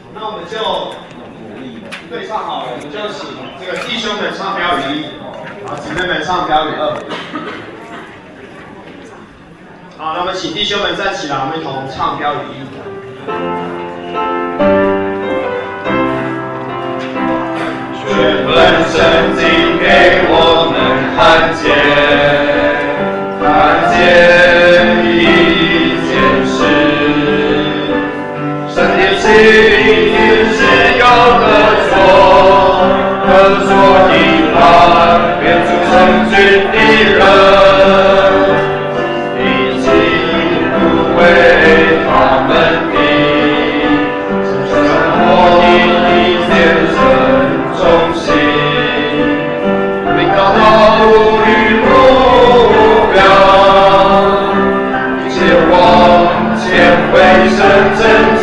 那我们就对唱好了，我们就请这个弟兄们唱标语1，好，姊妹们唱标语2。好，那我们请弟兄们站起来，我们一同唱标语1。 这本圣经给我们看见一件事，圣天心是有合作一方，变出成群的人，一起不为他们的生活的一件事。中心，每个道路与目标，一切往前为神挣扎，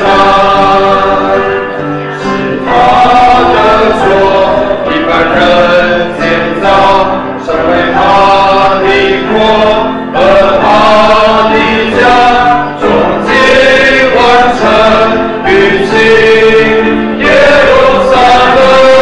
是他的错，一般人建造，成为他的国和他的家，终极完成与新耶路撒冷。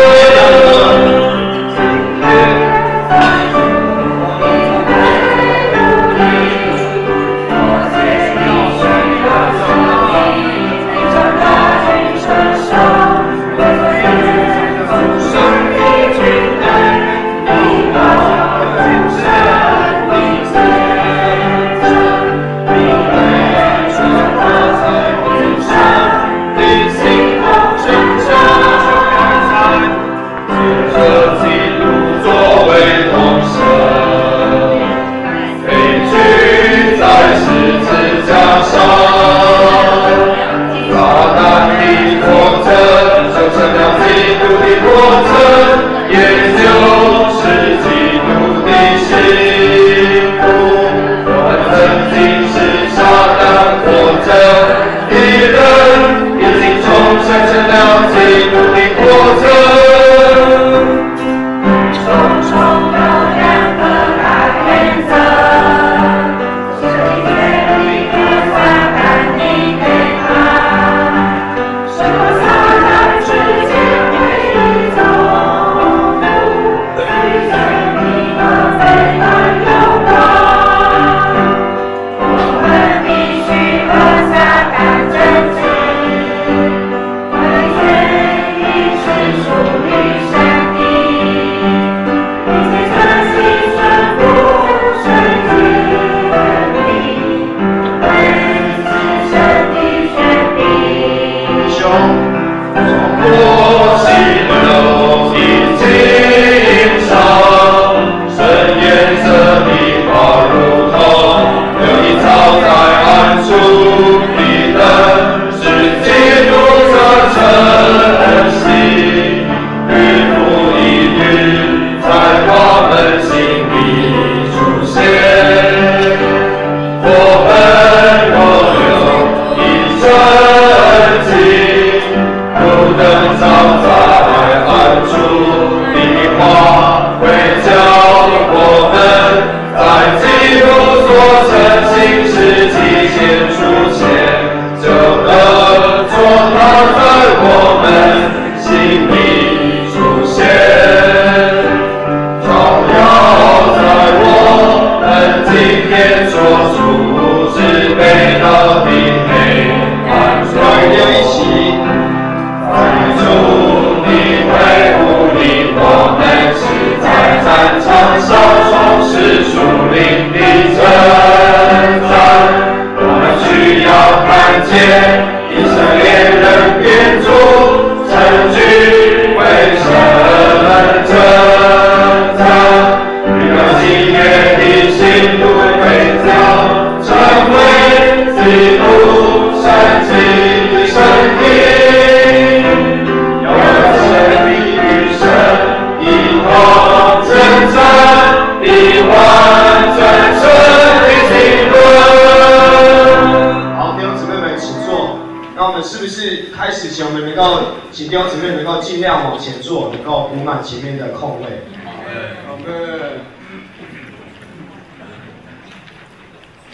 请弟兄姊妹能够尽量往前坐，能够补满前面的空位。 好的。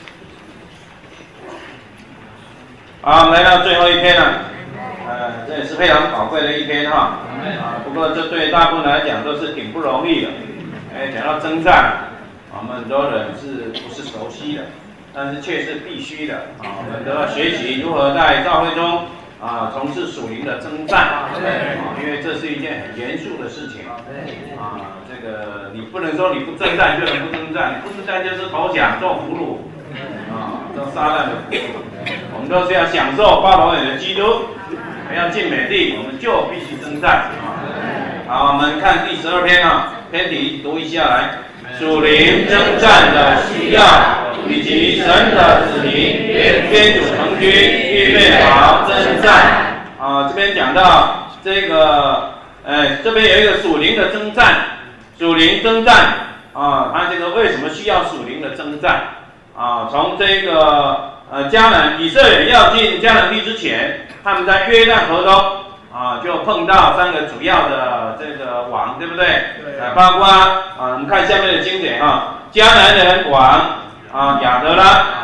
好，来到最后一篇了。这也是非常宝贵的一天哈。不过这对大部分来讲都是挺不容易的。讲到征战，我们很多人是不是熟悉的，但是却是必须的我们都要学习如何在教会中从事属灵的征战因为这是一件很严肃的事情这个你不能说你不征战就能不征战，你不征战就是投降做俘虏做撒旦的俘虏。我们都是要享受巴比伦的基督，要进美地，我们就必须征战好，我们看第12篇篇题读一下来。属灵征战的需要，以及神的子民编组成军，预备好征战这边讲到这个这边有一个属灵的征战，属灵征战它这个为什么需要属灵的征战从这个迦南以色列要进迦南地之前，他们在约旦河东就碰到3个主要的这个王，对不对？包括我们看下面的经典迦南人王亚拉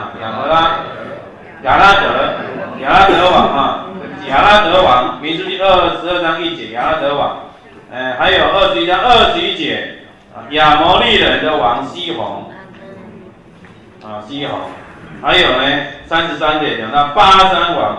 德王，民数记22章1节，亚拉德王，还有21章21节，亚摩利人的王西宏，西宏，还有呢33节讲到巴珊王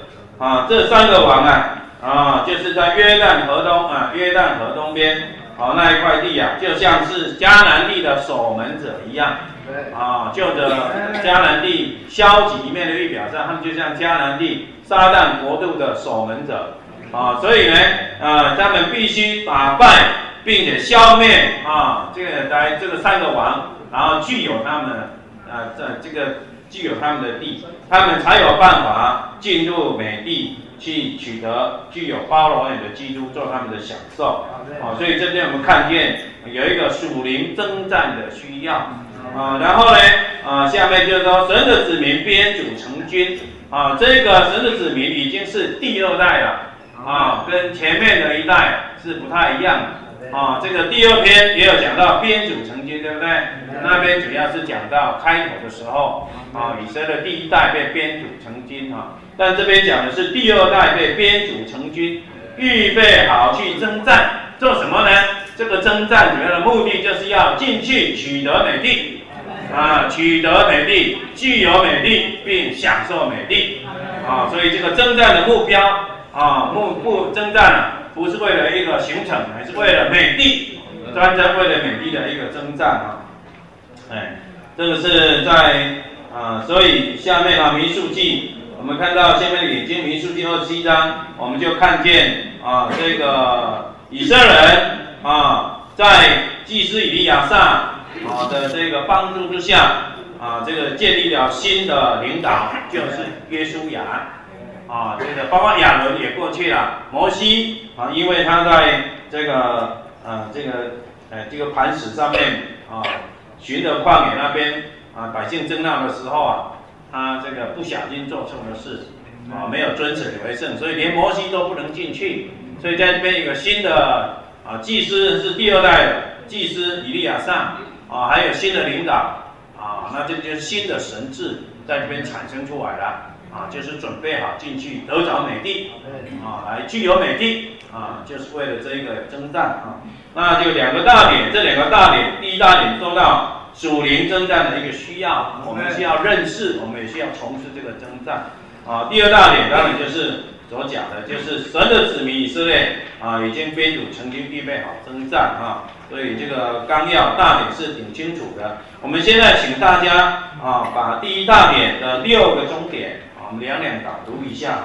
2，这3个王就是在约旦河东边那一块地就像是迦南地的守门者一样就着迦南地消极一面的预表上，他们就像迦南地撒旦国度的守门者所以呢他们必须打败并且消灭这个3个王，然后具有他们具有他们的地，他们才有办法进入美地去取得具有包罗万有的基督做他们的享受所以这边我们看见有一个属灵征战的需要然后呢下面就是说神的子民编组成军这个神的子民已经是第2代了跟前面的一代是不太一样的这个第2篇也有讲到编组成军，对不对？那边主要是讲到开头的时候以色列第1代被编组成军但这边讲的是第2代被编组成军，预备好去征战，做什么呢？这个征战主要的目的就是要进去取得美地取得美地，具有美地并享受美地所以这个征战的目标征战不是为了一个行程，还是为了美地，专门为了美地的一个征战这个是在所以下面民数记，我们看到下面的眼睛民数记27章，我们就看见这个以色列人在祭司以利亚撒的这个帮助之下这个建立了新的领导，就是约书亚这个包括亚伦也过去了，摩西因为他在这个磐石上面寻的旷野那边百姓争闹的时候他这个不小心做错了事没有遵守为圣，所以连摩西都不能进去。所以在这边有个新的祭司，是第2代的祭司以利亚撒还有新的领导那这就是新的神制在这边产生出来了就是准备好进去得着美地来具有美地就是为了这一个征战那就2个大点，这2个大点，第一大点说到属灵征战的一个需要，我们需要认识，我们也需要从事这个征战第2大点当然就是所讲的，就是神的子民以色列已经编组成军，预备好征战所以这个纲要大点是挺清楚的。我们现在请大家把第1大点的6个重点我们两导读一下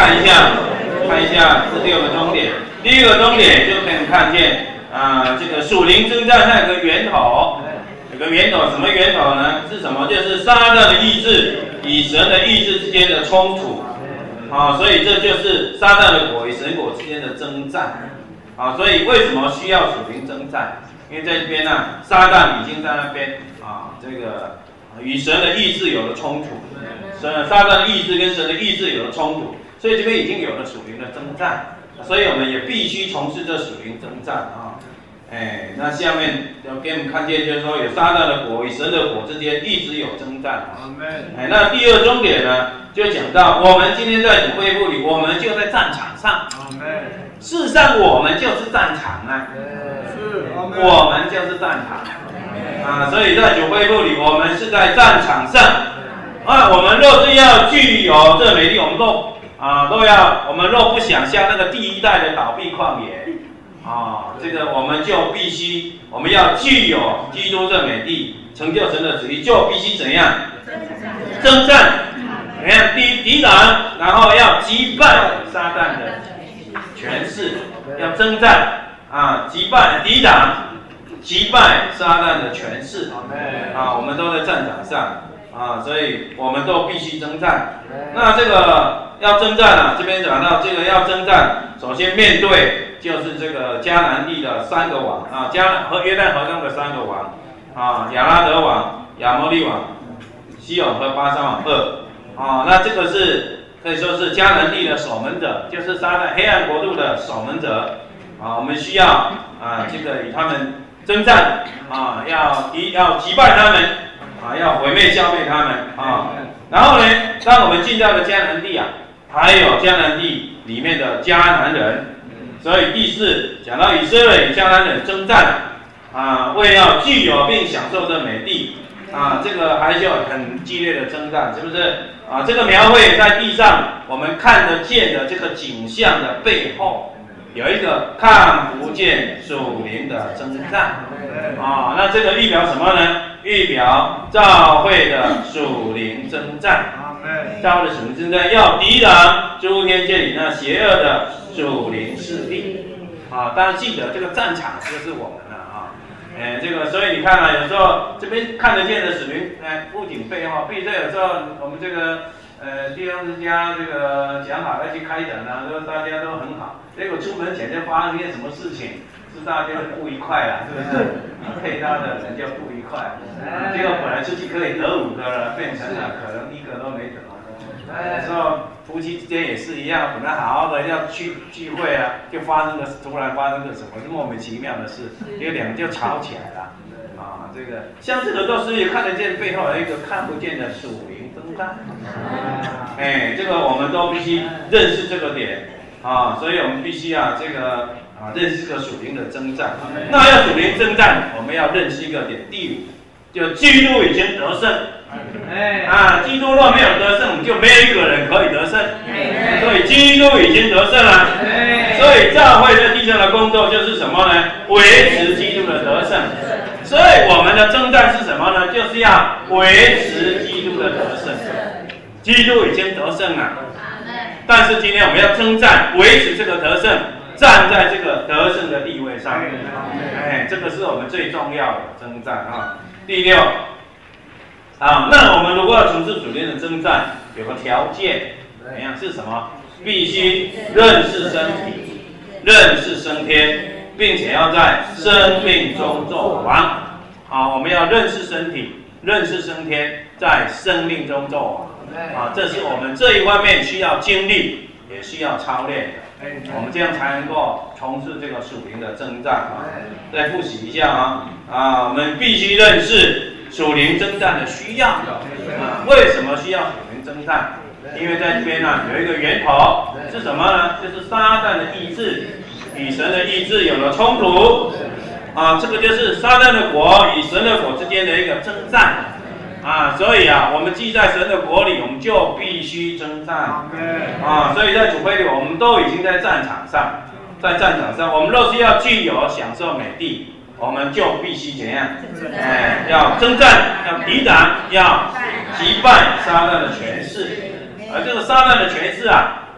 看一下这6个终点。第一个终点就可以看见这个属灵征战它有个源头，什么源头呢？是什么？就是撒旦的意志与神的意志之间的冲突。所以这就是撒旦的果与神果之间的征战。所以为什么需要属灵征战？因为在这边呢，撒旦已经在那边这个与神的意志有了冲突，撒旦的意志跟神的意志有了冲突，所以这边已经有了属灵的征战，所以我们也必须从事这属灵征战那下面要给我们看见，就是说有撒旦的果与神的果之间一直有征战。那第二终点呢，就讲到我们今天在主恢复里，我们就在战场上。事实上，我们就是战场我们就是战场所以在主恢复里，我们是在战场上我们若是要具有这美丽，我们我们若不想像那个第一代的倒闭旷野这个我们就必须，我们要具有基督这美地，成就神的旨意，就必须怎样？征战，你看抵挡，然后要击败撒旦的权势，要征战击败抵挡，击败撒旦的权势我们都在战场上所以我们都必须征战。那这个要征战这边讲到这个要征战，首先面对就是这个迦南地的3个王和约旦河中的3个王亚拉德王、亚摩利王、西宏和巴珊王2那这个是可以说是迦南地的守门者，就是撒旦黑暗国度的守门者我们需要这个与他们征战要击败他们要毁灭消灭他们然后呢，当我们进到了迦南地还有迦南地里面的迦南人，所以第4讲到以色列与迦南人征战为要具有并享受这美地这个还是有很激烈的征战，是不是这个描绘在地上我们看得见的这个景象的背后，有一个看不见属灵的征战那这个预表什么呢？预表教会的属灵征战。教会的属灵征战要抵挡诸天界里那邪恶的属灵势力当然记得这个战场就是我们了这个所以你看有时候这边看得见的属灵不仅背后，比如说有时候我们这个弟兄之家这个讲好要去开展说大家都很好，结果出门前就发生一些什么事情，是大家的不愉快是不是？配搭的人就不愉快结果本来出去可以得5个了，变成了可能1个都没得有时候夫妻之间也是一样，本来好好的要去聚会就突然发生了什么莫名其妙的事，结果2个就吵起来了这个像这个都是看得见背后有一个看不见的属灵征战这个我们都必须认识这个点所以我们必须这个认识这个属灵的征战。那要属灵征战，我们要认识一个点，第5就基督已经得胜基督若没有得胜，就没有一个人可以得胜所以基督已经得胜了所以教会在地上的工作就是什么呢？维持基督的得胜。所以我们的征战是什么呢？就是要维持基督的得胜。基督已经得胜了，但是今天我们要征战，维持这个得胜，站在这个得胜的地位上这个是我们最重要的征战第6那我们如果要从事属灵的征战，有个条件是什么？必须认识身体，认识升天，并且要在生命中做王我们要认识身体，认识升天，在生命中做王这是我们这一方面需要经历，也需要操练的我们这样才能够从事这个属灵的征战再复习一下我们必须认识属灵征战的需要为什么需要属灵征战？因为在这边有一个源头是什么呢？就是撒旦的意志与神的意志有了冲突这个就是撒旦的国与神的国之间的一个征战所以我们既在神的国里，我们就必须征战所以在主会里，我们都已经在战场上，我们若是要具有享受美地，我们就必须怎样？要征战，要抵挡，要击败撒旦的权势。而这个撒旦的权势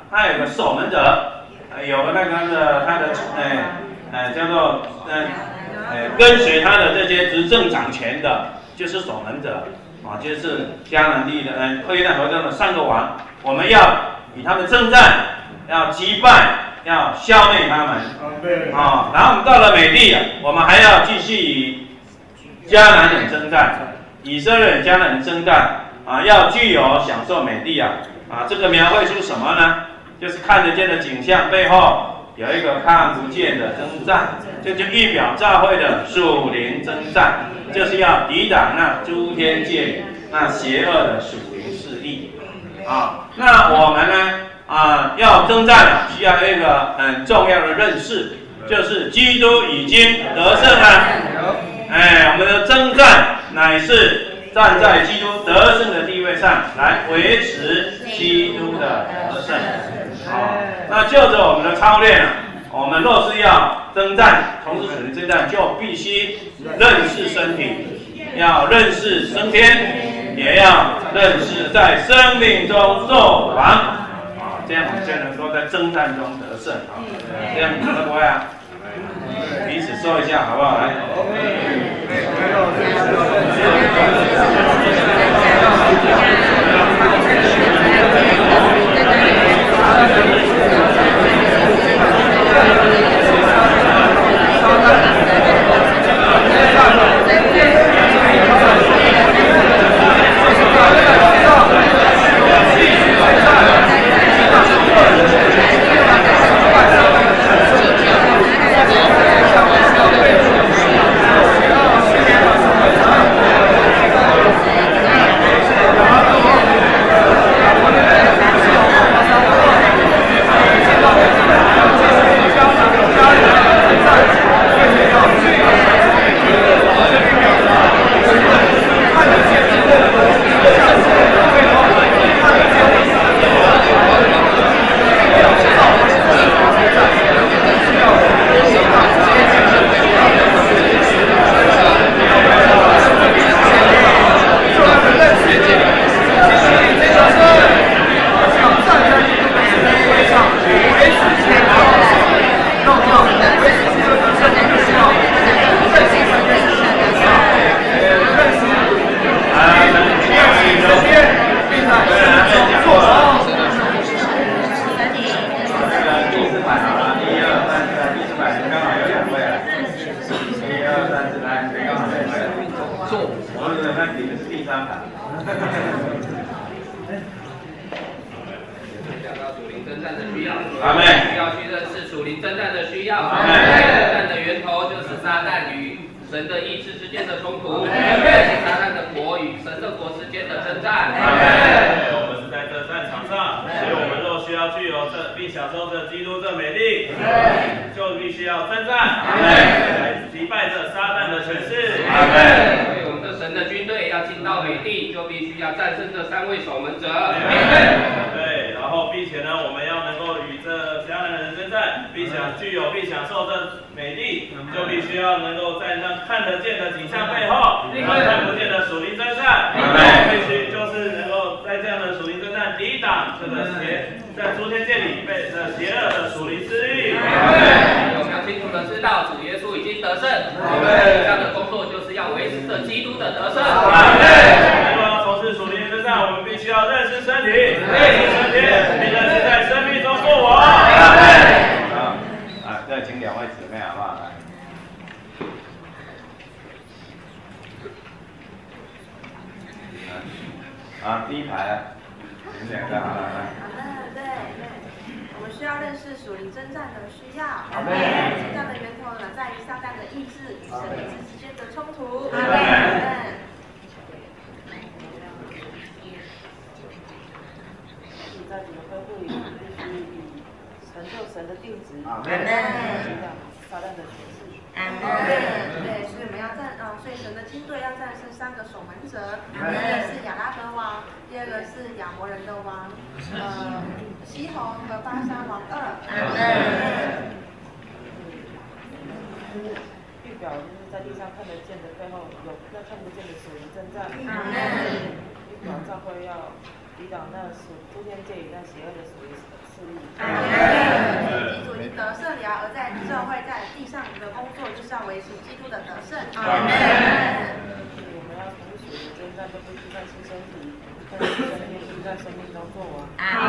他有个守门者，有那个他的叫做跟随他的这些执政掌权的，就是守门者啊，就是迦南地的约旦河中的3个王，我们要与他们征战，要击败，要消灭他们啊。然后我们到了美地了，我们还要继续与迦南人征战，以色列人、迦南人征战啊，要具有享受美地啊。这个描绘出什么呢？就是看得见的景象背后有一个看不见的征战，这就预表教会的属灵征战，就是要抵挡那诸天界里那邪恶的属灵势力啊。那我们呢要征战了，需要一个很重要的认识，就是基督已经得胜了。我们的征战乃是站在基督得胜的地位上来维持基督的得胜。那就着我们的操练我们若是要征战，从事属灵征战，就必须认识身体，要认识升天，也要认识在生命中作王这样我们就能够在征战中得胜这样会不会彼此说一下好不好？来。第一排你们2个好了， 对，我们需要认识属灵征战的需要。征战的源头呢，在于撒旦的意志与神的意志之间的冲突。 在你们吩咐里，必须成就神的定旨。撒旦的权势。 对，所以我们要所以神的军队要战胜3个守门者，第一个是亚拉德王，第二个是亚摩人的王，西宏和巴珊王2。 预表就是在地上看得见的背后，有那看不见的属灵征战。 主要教会要抵挡那诸天界与那邪恶的势力。 记住你得胜了，而在教会在地上的工作就是要维持基督的得胜。 我们要从属的征战，都必须在新身体，在新生命，必须在生命中做完。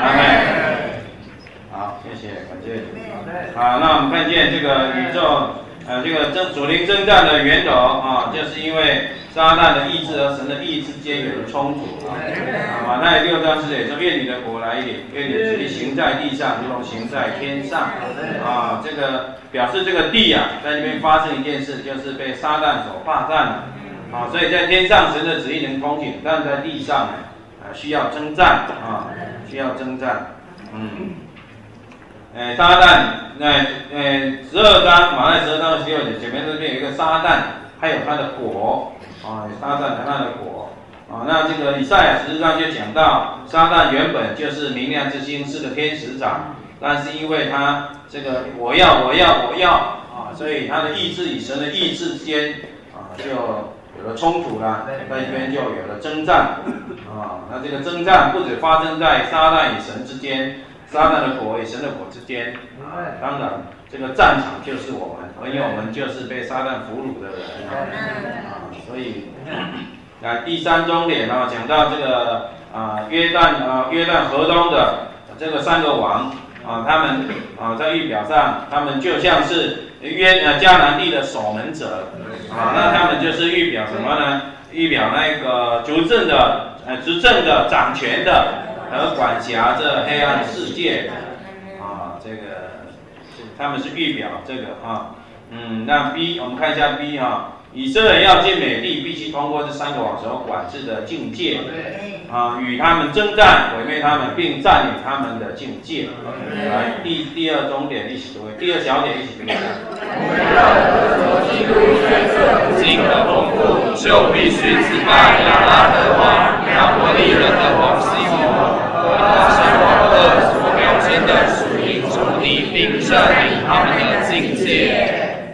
好，谢谢，感谢。好，那我们看见这个宇宙，这个属灵征战的源头啊，就是因为撒旦的意志和神的意志之间有了冲突啊。马太6章4节说：“愿你的国来临，愿你的旨意行在地上，如同行在天上。”啊，这个表示这个地啊，在那边发生一件事，就是被撒旦所霸占了。啊，所以在天上神的旨意能通行，但在地上呢，需要征战啊，需要征战。撒旦，12章马太12章16节前面这边有一个撒旦，还有他的果啊，撒旦和他的果啊。那这个以赛亚14章就讲到，撒旦原本就是明亮之星，是个天使长，但是因为他这个我要啊，所以他的意志与神的意志之间啊就有了冲突了，在这边就有了征战啊。那这个征战不止发生在撒旦与神之间。撒旦的果与神的果之间啊，当然这个战场就是我们，因为我们就是被撒旦俘虏的人啊，所以第3重点啊，讲到这个约旦河东的这个3个王啊，他们在预表上，他们就像是迦南地的守门者啊，那他们就是预表什么呢？预表那个执政的掌权的。而管辖这黑暗世界啊，这个他们是预表这个啊，那 B 我们看一下 B 啊，以色列要进美地，必须通过这3个王所管制的境界啊，与他们征战，毁灭他们，并占领他们的境界。来，第2重点一起读，第2小点一起读一下。 金的丰富，就必须击败亚拉德王、亚摩利人的王西摩。那些王恶所标签的属灵仇敌，并占领他们的境界。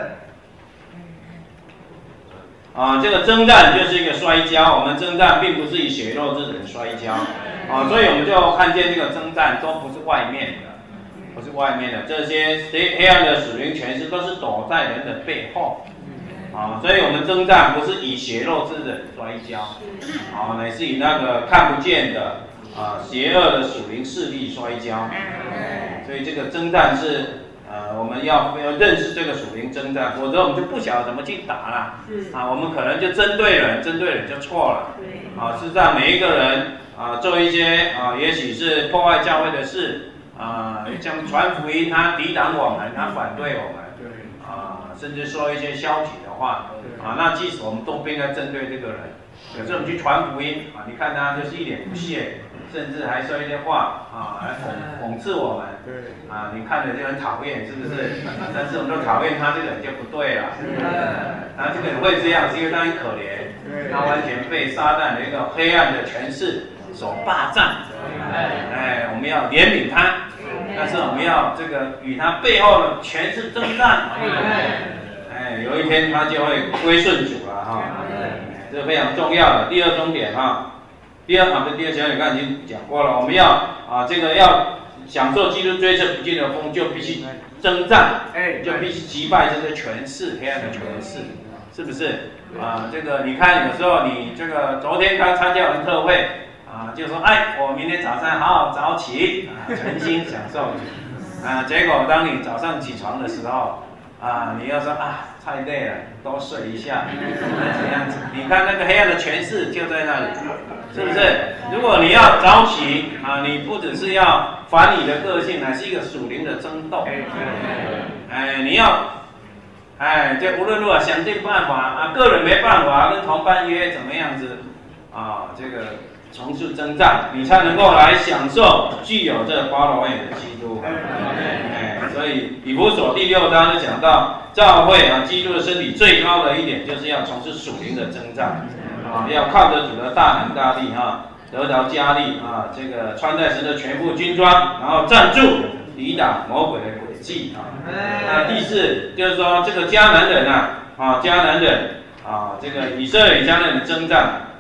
这个征战就是一个摔跤，我们征战并不是以血肉之人摔跤啊，所以我们就看见这个征战都不是外面的，这些黑暗的属灵权势都是躲在人的背后啊，所以我们征战不是以血肉之人摔跤啊，乃是以那个看不见的。邪恶的属灵势力摔跤，所以这个征战是我们要认识这个属灵征战，否则我们就不晓得怎么去打了我们可能就针对人就错了事实上每一个人做一些也许是破坏教会的事像传福音，他抵挡我们，他反对我们甚至说一些消极的话那即使我们都不应该针对这个人。有时候我们去传福音你看他就是一脸不屑。甚至还说一些话来讽刺我们，你看着就很讨厌，是不是？但是我们都讨厌他这个人就不对了，他这个人会这样，是因为他很可怜，他完全被撒旦的一个黑暗的权势所霸占。我们要怜悯他，但是我们要这个与他背后的权势征战。有一天他就会归顺主了这是非常重要的。第2重点第二小点刚才已经讲过了，我们要这个要享受基督追测不尽的风，就必须征战，就必须击败这些权势，黑暗的权势，是不是？这个你看有时候你这个昨天刚参加完特会就说我明天早上好好早起全心享受结果当你早上起床的时候你要说太累了，多睡一下，怎样子？你看那个黑暗的权势就在那里，是不是？如果你要早起你不只是要反你的个性，乃是一个属灵的争斗。你要这无论如何想尽办法个人没办法，跟同伴约怎么样子这个从事征战，你才能够来享受具有这巴罗威的基督。所以以弗所第6章就讲到教会基督的身体最高的一点就是要从事属灵的征战要靠着主的大能大力得着加力这个穿戴神的全部军装，然后站住抵挡魔鬼的诡计那第4就是说这个迦南人这个以色列迦南人征战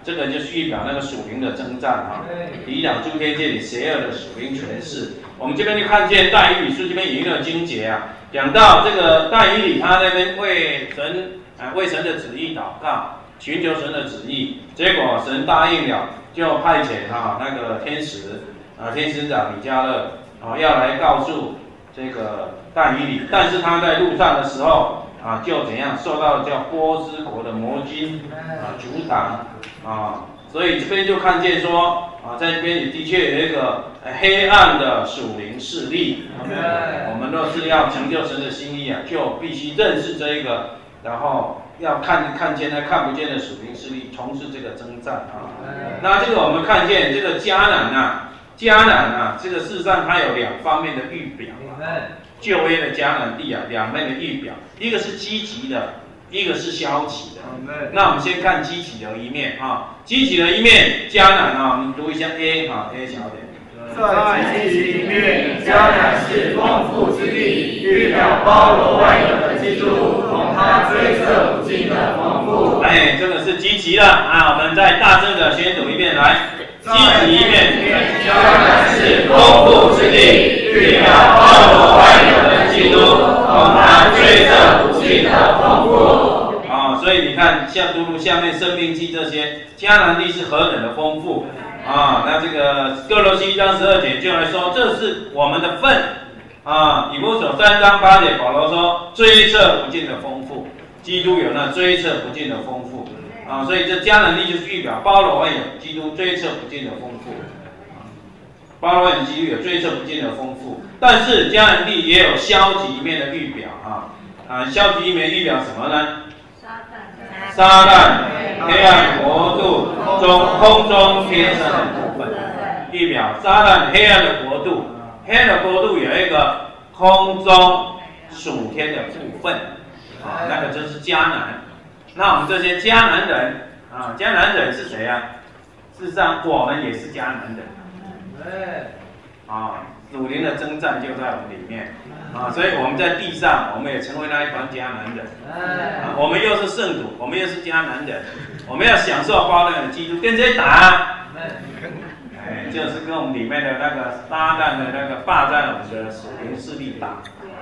这个就是预表那个属灵的征战啊，抵挡诸天界里邪恶的属灵权势。我们这边就看见但以理书这边有一个经节啊，讲到这个但以理他那边为神的旨意祷告，寻求神的旨意，结果神答应了，就派遣那个天使长米迦勒要来告诉这个但以理，但是他在路上的时候就怎样受到叫波斯国的魔军阻挡所以这边就看见说在这边也的确有一个黑暗的属灵势力。我们若是要成就神的心意就必须认识这一个，然后要看见那看不见的属灵势力，从事这个征战那这个我们看见这个迦南这个事实上它有两方面的预表旧约的迦南地两面的预表，一个是积极的，一个是消极的。那我们先看积极的一面积极的一面，迦南我们读一下 A 小点。 在积极一面，迦南是丰富之地，预表包罗万有的基督，同他追测不尽的丰富。 这个是积极的我们再大声的宣读一遍来。积极一面， 迦南是丰富之地，预表包罗万有的基督，同他追测不尽的丰富。 所以你看，像读下面生命记这些，迦南地是何等的丰富那这个哥罗西1章12节就来说，这是我们的份以弗所3章8节保罗说，追测不尽的丰富，基督有那追测不尽的丰富所以这迦南地就是预表包罗万有基督追测不尽的丰富包罗万有基督有追测不尽的丰富。但是迦南地也有消极一面的预表消极一面预表什么呢？撒旦黑暗国度空中天上的部分，预表撒旦黑暗的国度。黑暗的国度有一个空中属天的部分那个就是迦南。那我们这些迦南人迦南人是谁事实上我们也是迦南人属灵的征战就在我们里面所以我们在地上，我们也成为那一帮迦南人我们又是圣徒，我们又是迦南人，我们要享受包罗万有的基督，跟谁打就是跟我们里面的那个撒旦的那个霸占我们的属灵势力打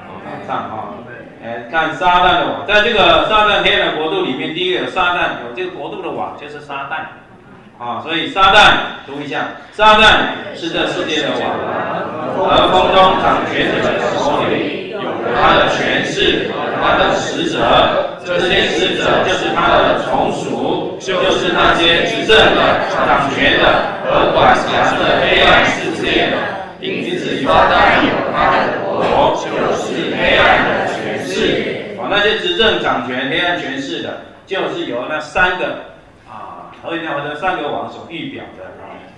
看撒旦的网，在这个撒旦黑暗的国度里面，第一个有撒旦，有这个国度的网就是撒旦所以撒旦读一下，撒旦是这世界的网而空中掌权者的手里有他的权势，他的使者，这些使者就是他的从属，就是那些执政的、掌权的和管辖着黑暗世界的，因此撒旦有他的国，就是黑暗的权势那些执政掌权黑暗权势的，就是由那三个和这三个王所预表的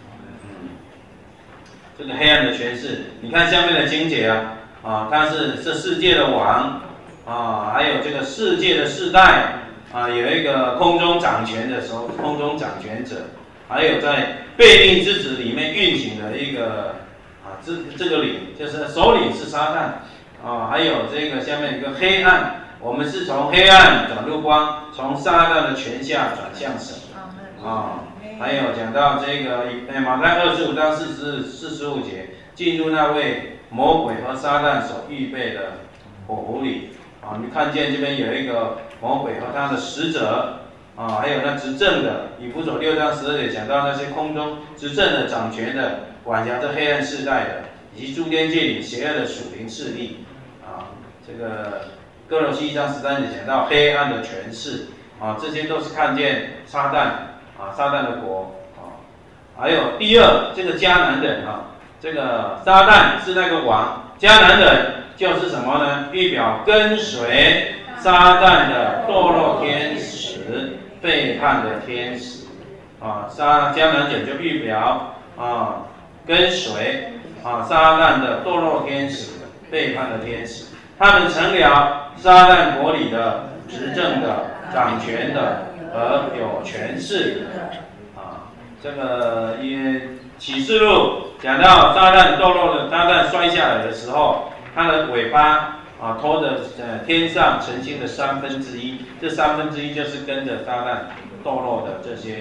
这个黑暗的权势。你看下面的经节它是这世界的王还有这个世界的世代有一个空中掌权的时候，空中掌权者，还有在悖逆之子里面运行的一个这个领，就是首领是撒旦还有这个下面一个黑暗，我们是从黑暗转入光，从撒旦的权下转向神还有讲到这个马太25章45节，进入那位魔鬼和撒旦所预备的火湖里你看见这边有一个魔鬼和他的使者还有那执政的，以弗所6章12节讲到那些空中执政的、掌权的、管辖着黑暗世代的，以及诸天界里邪恶的属灵势力这个哥罗西1章13节讲到黑暗的权势这些都是看见撒旦撒旦的国还有第二，这个迦南人这个撒旦是那个王，迦南人就是什么呢？预表跟随撒旦的堕落天使、背叛的天使迦南人就预表跟随撒旦的堕落天使、背叛的天使，他们成了撒旦国里的执政的、掌权的和有权势这个启示录讲到撒旦堕落的，撒旦摔下来的时候，他的尾巴拖着天上晨星的1/3，这1/3就是跟着撒旦堕落的这些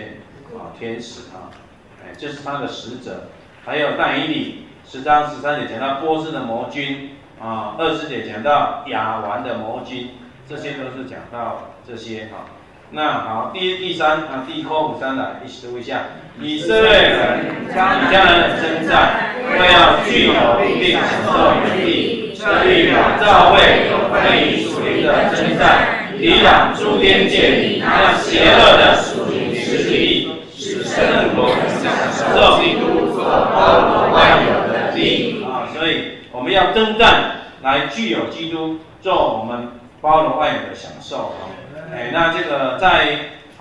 天使这是他的使者。还有但以理10章13节讲到波斯的魔君20节讲到亚完的魔君，这些都是讲到这些那好，第三第53来一起读一下。以色列人将迦南人征战，为要具有并享受原地，设立了教会，为以属灵的征战，抵挡诸天界那邪恶的属灵势力，使圣徒享受基督所包罗万有的力所以我们要征战，来具有基督做我们包罗万有的享受那这个在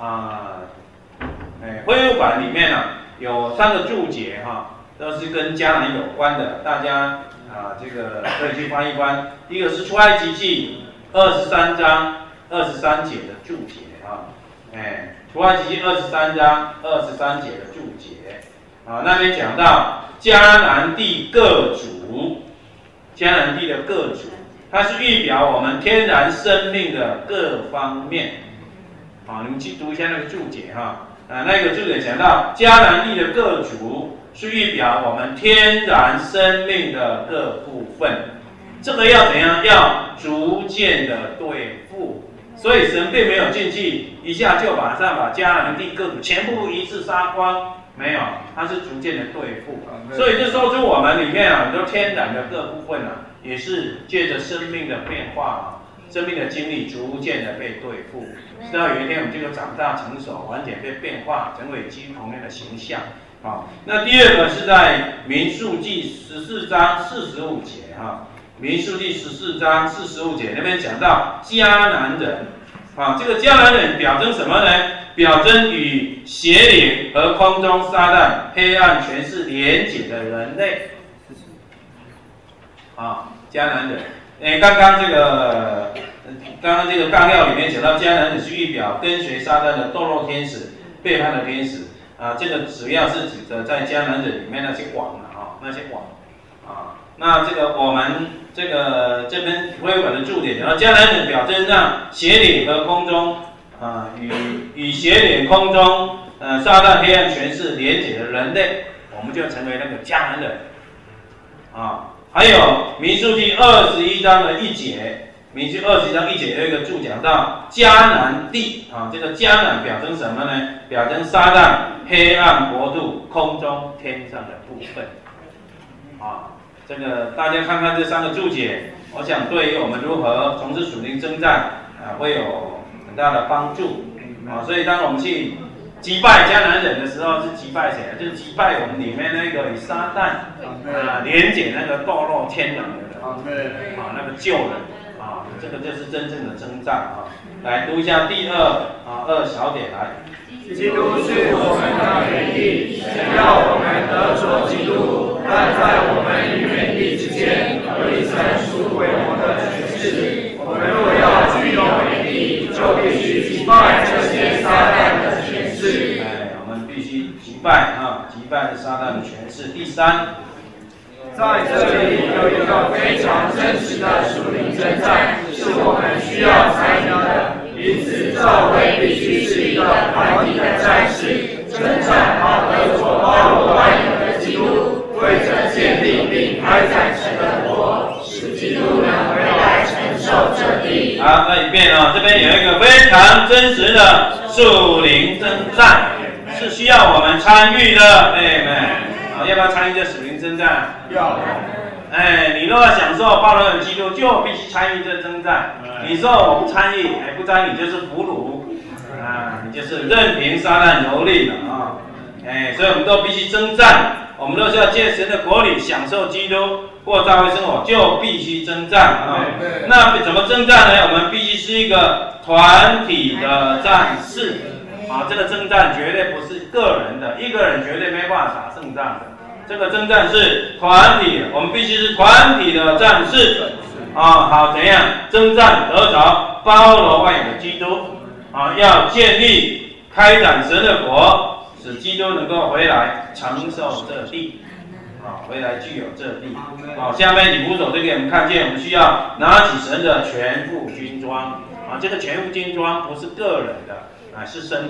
恢复版里面有3个注解都是跟迦南有关的，大家这个可以去翻一翻。第一个是出埃及记23章23节的注解出埃及记23章23节的注解那边讲到迦南地各族，迦南地的各族，它是预表我们天然生命的各方面你们去读一下那个注解那个注解讲到迦南地的各族是预表我们天然生命的各部分，这个要怎样？要逐渐的对付。所以神并没有进去一下就马上把迦南地各族全部一次杀光，没有，它是逐渐的对付。所以就说出我们里面很多天然的各部分也是借着生命的变化生命的经历逐渐的被对付，直到有一天我们就长大成熟，完全被变化成为基督同样的形象那第二个是在民数记14章45节民数记14章45节那边讲到迦南人这个迦南人表征什么呢？表征与邪灵和空中撒旦黑暗权势连结的人类迦南人刚刚这个纲要里面讲到迦南人是预表跟随撒旦的堕落天使、背叛的天使这个主要是指的在迦南人里面那些王那些王那这个我们这边恢复版的注点讲到迦南人表征让邪灵和空中与邪灵空中撒旦黑暗权势连结的人类，我们就成为那个迦南人还有民数记21章的1节，民数记21章1节有一个注讲到迦南地这个迦南表征什么呢？表征撒旦黑暗国度空中天上的部分这个大家看看这3个注解，我想对于我们如何从事属灵征战会有很大的帮助所以当我们去击败迦南人的时候，是击败谁？就是击败我们里面那个与撒旦连结那个堕落天堂的人那个旧人这个就是真正的征战来读一下第2小点来。 基督是我们的原地，想要我们得着基督，但在我们与原地之间有一层属鬼魔的权势。我们若要具有原地，就必须击败这些撒旦的权势。 我们必须击败撒旦的权势。第3， 在这里有一个非常真实的属灵征战，是我们需要参与的。因此，教会必须是一个团体的战士，征战好得着包罗万有的基督，为着建立并开展神的国，使基督能回来承受这地。 好，再一遍这边有一个非常真实的属灵征战，是需要我们参与的，要不要参与这属灵征战？ 要。 你若要享受包罗万有基督，就必须参与这征战。你说我不参与，不参与就是俘虏你就是任凭撒旦蹂躏了所以我们都必须征战。我们都是要借神的国里享受基督，过教会生活，就必须征战那怎么征战呢？我们必须是一个团体的战士这个征战绝对不是个人的，一个人绝对没办法打胜仗的。这个征战是团体，我们必须是团体的战士好，怎样征战得着包罗万有的基督要建立开展神的国，使基督能够回来承受这地回来具有这地下面你扶手这个我们看见，我们需要拿起神的全副军装这个全副军装不是个人的是身体的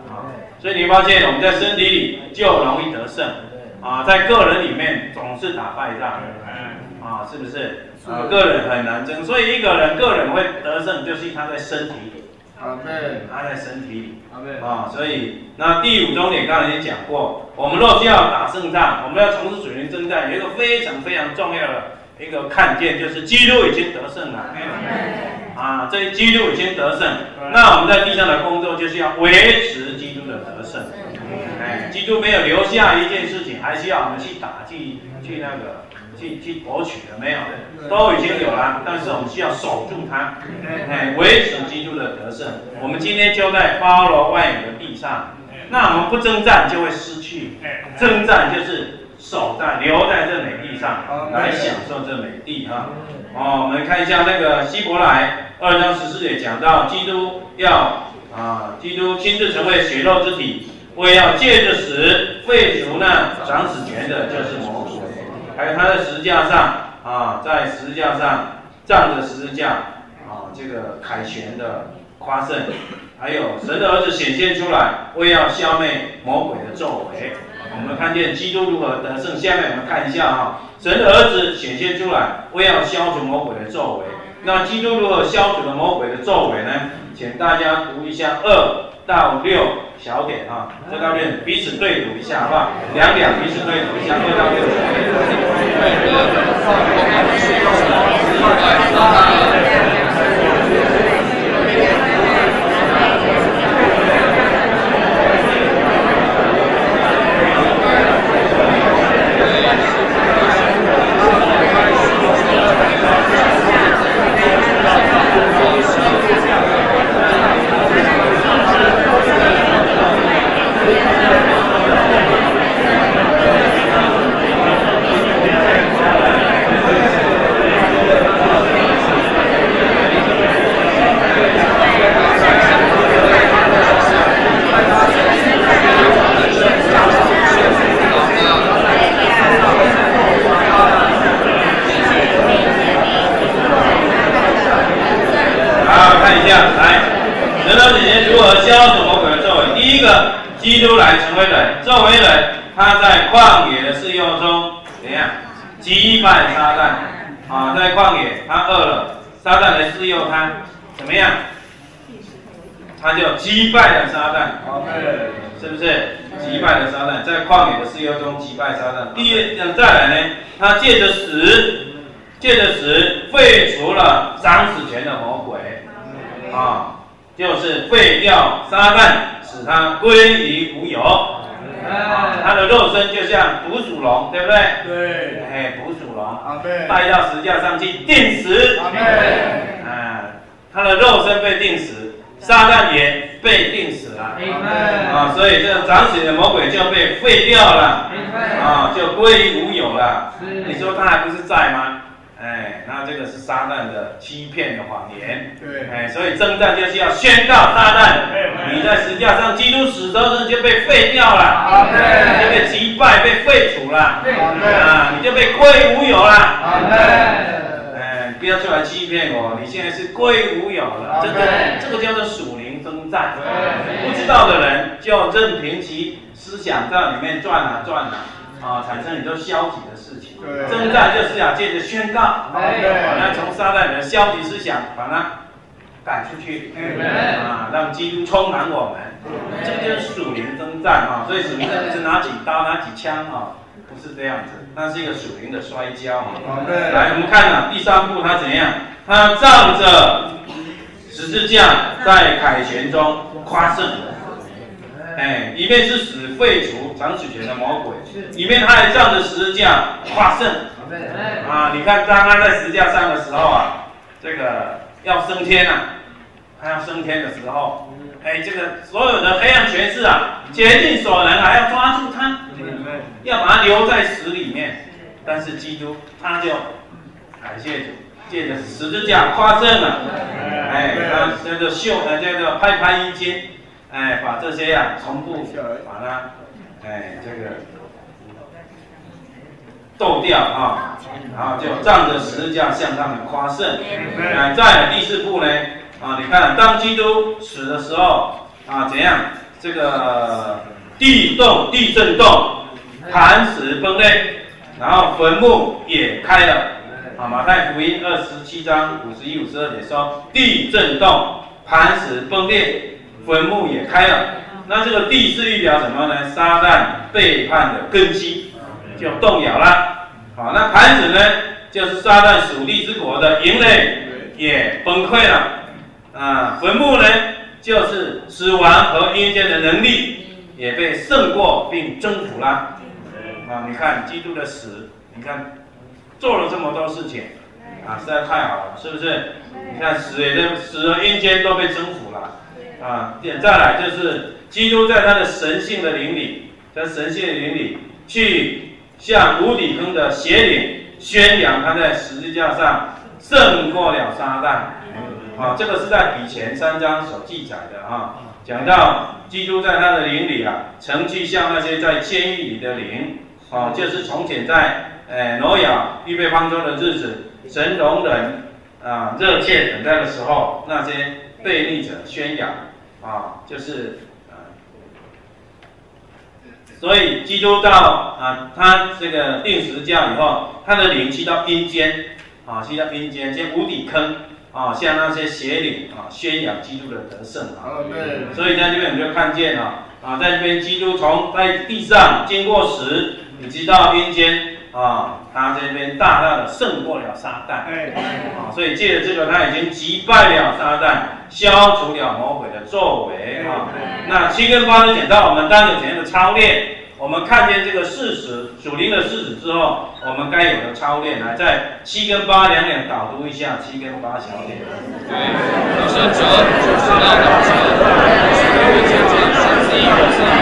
所以你发现我们在身体里就容易得胜啊，在个人里面总是打败仗啊，是不是？个人很难争，所以一个人个人会得胜，就是他在身体里。他在身体里。所以那第5重点刚才已经讲过，我们若是要打胜仗，我们要从事属灵征战，有一个非常非常重要的一个看见，就是基督已经得胜了。这基督已经得胜，那我们在地上的工作就是要维持基督的得胜。基督没有留下一件事情，还需要我们去打，去夺取的，没有，都已经有了，但是我们需要守住它，维持基督的得胜。我们今天就在包罗万有的地上，那我们不征战就会失去，征战就是留在这美地上来享受这美地啊。我们看一下那个希伯来2章14节讲到基督基督亲自成为血肉之体，为要借着死废除那掌死权的，就是魔鬼。还有他在十字架上在十字架上仗着十字架这个凯旋的夸胜，还有神的儿子显现出来，为要消灭魔鬼的作为。我们看见基督如何得胜。下面我们看一下神的儿子显现出来，为要消除魔鬼的作为。那基督如何消除了魔鬼的作为呢？请大家读一下2到6小点2到6彼此对读一下，好不好？两彼此对读一下2到6小点。基督来成为人，作为人，他在旷野的试诱中怎样击败撒旦在旷野他饿了，撒旦来试诱他，怎么样？他就击败了撒旦，是不是？击败了撒旦，在旷野的试诱中击败撒旦。再来呢，他借着死废除了掌死权的魔鬼就是废掉撒旦，使他归于无有。他的肉身就像捕鼠笼，对不对？对，捕鼠笼，带到十字架上去钉死。他的肉身被钉死，撒旦也被钉死了。所以这个掌死的魔鬼就被废掉了，就归于无有了。你说他还不是在吗？那这个是撒旦的欺骗的谎言。所以征战就是要宣告撒旦，你在十字架上基督死的时候就被废掉了，你就被击败、被废除了，你就被归无有了。不要出来欺骗我，你现在是归无有了。这个叫做属灵征战。不知道的人就任凭其思想在里面转产生很多消极的事情。征战就是要借着宣告，把它从撒旦的消极思想把它赶出去，让基督充满我们。这就是属灵征战所以属灵征战是拿起刀拿起枪不是这样子，那是一个属灵的摔跤来，我们看第3步他怎样？他仗着十字架在凯旋中夸胜。里面是死废除掌死权的魔鬼，里面他还仗着十字架夸胜。你看当他在十字架上的时候这个要升天他要升天的时候，这个所有的黑暗权势竭尽所能要抓住他，要把他留在死里面。但是基督他就感谢主，借着十字架夸胜了。他叫做叫做拍衣襟。把这些全部把它这个斗掉然后就仗着十字架向他们夸胜。再来第4步呢你看当基督死的时候怎样？ 这个地动、地震动，磐石崩裂，然后坟墓也开了。啊，马太福音27章51、52节说，地震动，磐石崩裂，坟墓也开了。那这个地是预表什么呢？撒旦背叛的根基就动摇了。好，那磐石呢，就是撒旦属地之国的营垒也崩溃了。啊，坟墓呢，就是死亡和阴间的能力也被胜过并征服了。啊，你看基督的死，你看做了这么多事情，啊，实在太好了，是不是？你看死和阴间都被征服了。啊，再来就是基督在他的神性的灵里，在神性的灵里去向无底坑的邪灵宣扬他在十字架上胜过了撒旦。啊，这个是在彼前3章所记载的啊，讲到基督在他的灵里啊，曾去向那些在监狱里的灵，啊，就是从前在挪亚预备方舟的日子，神容忍啊热切等待的时候，那些悖逆者宣扬啊，就是所以基督到啊，他这个定十字架以后，他的灵去到阴间啊，去到阴间，无底坑。啊，向那些邪灵啊宣扬基督的得胜啊，所以在这边我们就看见啊，在这边基督从在地上经过死，以及到阴间啊，他这边大大的胜过了撒旦啊，所以借着这个他已经击败了撒旦，消除了魔鬼的作为啊。那7跟8就讲到我们当有怎样的操练。我们看见这个事实，属灵的事实之后，我们该有的操练，来在7跟8两导读一下7跟8小点。 对，得胜者就是那等者，是因为渐渐是自己的生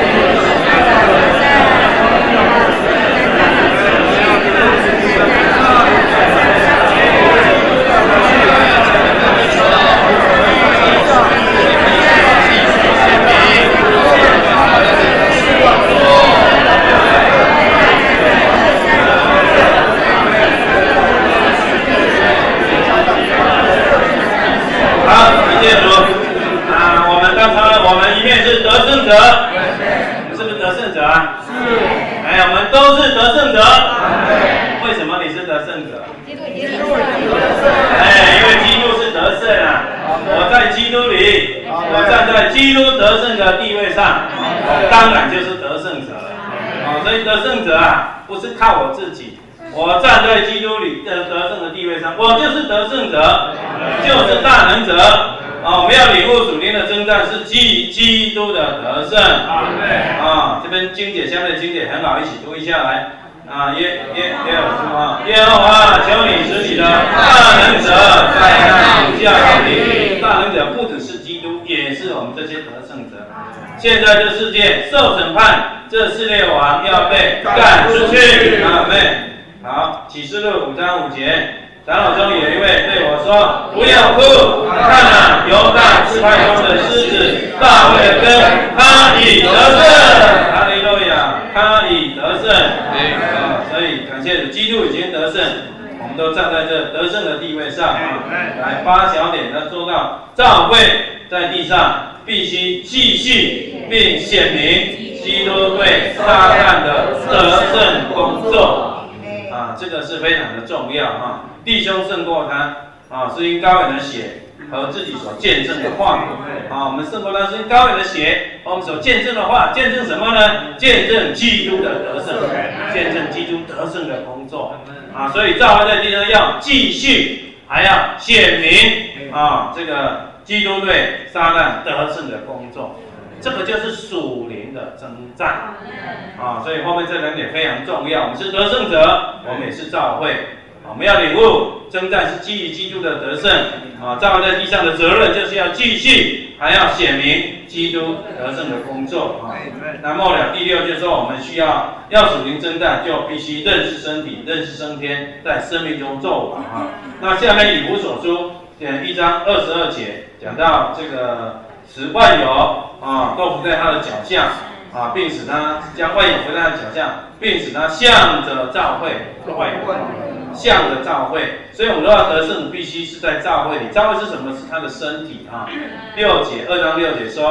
当然就是得胜者了啊！所以得胜者啊，不是靠我自己，我站在基督里的得胜的地位上，我就是得胜者，就是大能者啊！我们要领悟属灵的征战是基于基督的得胜啊！这边经解相对经解很好，一起读一下来啊！耶和华，求你使你的大能者在那主下临，大能者不只是基督，也是我们这些得胜者。现在这世界受审判，这世界王要被赶出去。阿们。好，启示录5章5节，长老中有一位对我说：“不要哭，看啊，犹大支派中的狮子大卫的根，他已得胜。哈利路亚，他已得胜。所以感谢主，基督已经得胜，我们都站在这得胜的地位上啊。来8小点呢，做到教会在地上。必须继续并显明基督对撒旦的得胜工作啊，这个是非常的重要啊。弟兄胜过他啊，是因高远的血和自己所见证的话啊，我们胜过他是因高远的血和我们所见证的话，见证什么呢？见证基督的得胜，见证基督得胜的工作啊。所以教会在地上要继续，还要显明啊，这个。基督对撒旦得胜的工作，这个就是属灵的征战啊！所以后面这2点非常重要。我们是得胜者，我们也是教会，我们要领悟征战是基于基督的得胜啊！教会在地上的责任就是要继续，还要显明基督得胜的工作啊！那末了第6就是说，我们需要属灵征战，就必须认识身体，认识升天，在生命中做王啊！那下面以弗所书1章22节。讲到这个使万有啊都伏在他的脚下啊，并使他将万有伏在他的脚下，并使他向着教会向着教会。所以我们都要得胜，必须是在教会里。教会是什么？是他的身体啊。2章6节说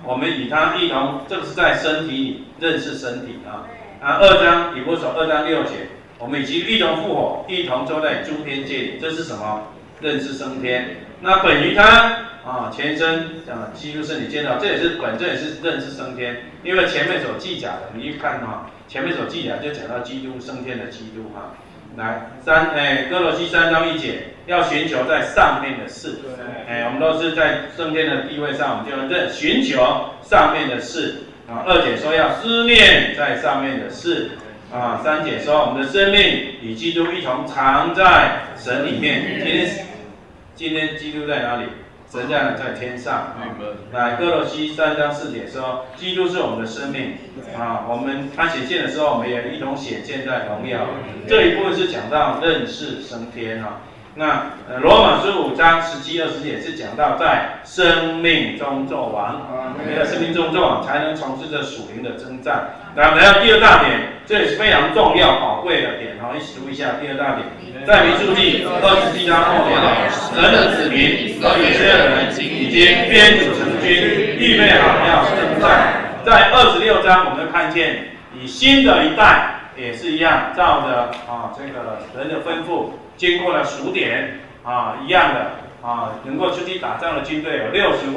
我们与他一同，这个是在身体里认识身体啊。2章以弗所2章6节，我们以及一同复活，一同坐在诸天界里，这是什么？认识升天。那本于他前身基督身体建造，这也是认识升天，因为前面所记载的，你一看前面所记载就讲到基督升天的基督来哥罗西3章1节，要寻求在上面的事。我们都是在升天的地位上，我们就寻求上面的事。2节说要思念在上面的事。3节说我们的生命与基督一同藏在神里面。今天基督在哪里？神在天上。来哥罗西3章4节说，基督是我们的生命他显现的时候，我们也一同显现在荣耀。这一部分是讲到认识升天那罗马书5章17、20节是讲到在生命中作王，在生命中作王才能从事这属灵的征战。来到第2大点，这也是非常重要宝贵的点一起读一下第2大点。在民数记27章末了，神的子民和以色列人已经编组成军，预备好要征战。在26章，我们看见以新的一代也是一样，照着这个人的吩咐，经过了数点一样的能够出去打仗的军队有60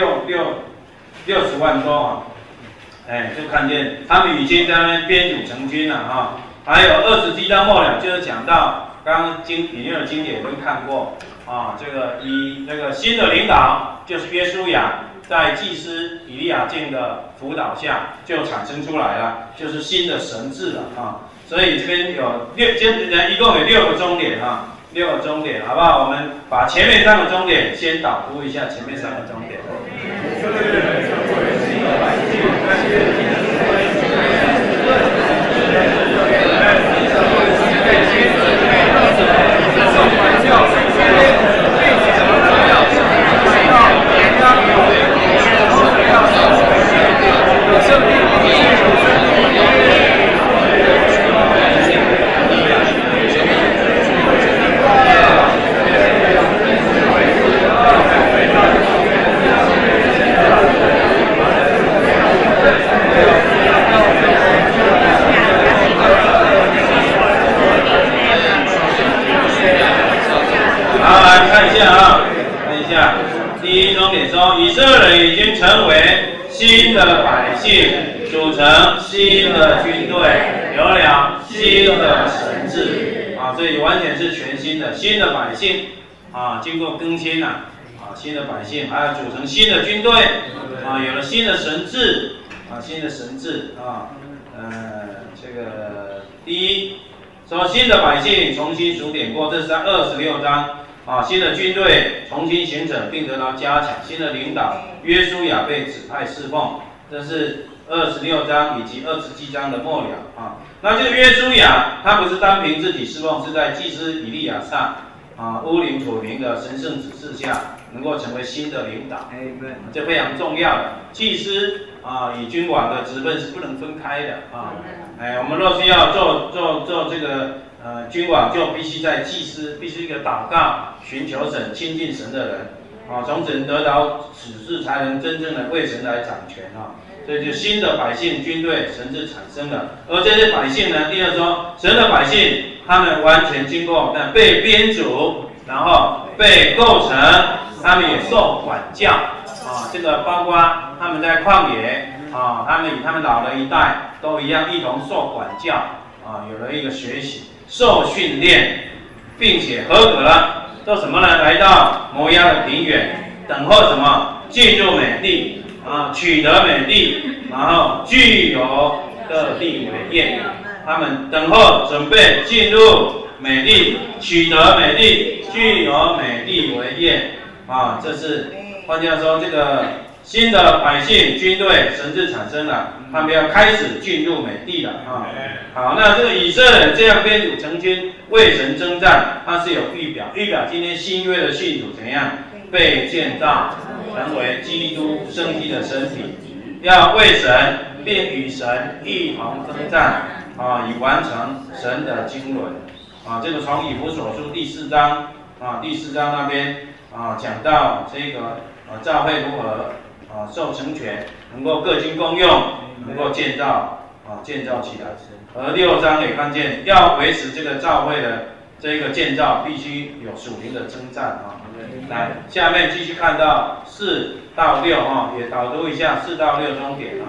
万多就看见他们已经在那边编组成军了还有27章末了，就是讲到刚刚引用的经典也都看过这个以这个新的领导就是约书亚，在祭司以利亚敬的辅导下就产生出来了，就是新的神制了所以这边有一共有6个终点6个终点，好不好？我们把前面3个终点先导读一下，前面3个终点。以色列人已经成为新的百姓，组成新的军队，有了新的神制所以完全是全新的新的百姓经过更新新的百姓还要组成新的军队有了新的神制新的神制这个第一说新的百姓重新数点过，这是在26章。新的军队重新形成并得到加强，新的领导约书亚被指派侍奉，这是26章以及27章的末了那这个约书亚他不是单凭自己侍奉，是在祭司以利亚撒乌灵土明的神圣指示下，能够成为新的领导这非常重要的。祭司与君王的职分是不能分开的我们若是要做这个君王，就必须在祭司，必须一个祷告、寻求神、亲近神的人从神得到指示，才能真正的为神来掌权所以就新的百姓、军队、神制产生了。而这些百姓呢，第二说，神的百姓，他们完全经过被编组，然后被构成，他们也受管教这个包括他们在旷野他们与他们老的一代都一样，一同受管教有了一个学习。受训练，并且合格了，做什么呢？来到摩押的平原，等候什么？进入美地取得美地，然后具有各地为业。他们等候准备进入美地，取得美地，具有美地为业这是换句话说，这个新的百姓、军队、神制产生了，他们要开始进入美地了好，那这个以色列人这样编组成军为神征战，它是有预表。预表今天新约的信徒怎样被建造成为基督身体的身体，要为神并与神一同征战以完成神的经纶这个从以弗所书第4章第4章那边讲到这个教会如何受成全，能够各经功用，能够建造起来。而6章也看见，要维持这个教会的这个建造，必须有属灵的征战来，下面继续看到4到6也导读一下4到6中点